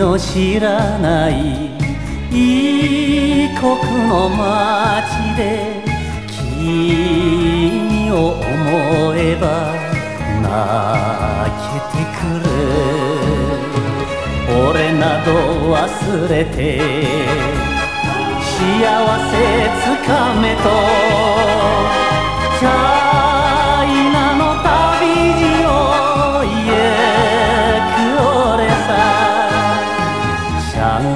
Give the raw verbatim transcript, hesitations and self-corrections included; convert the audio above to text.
の知らない異国の街で君を思えば泣けてくる。俺など忘れて幸せつかめと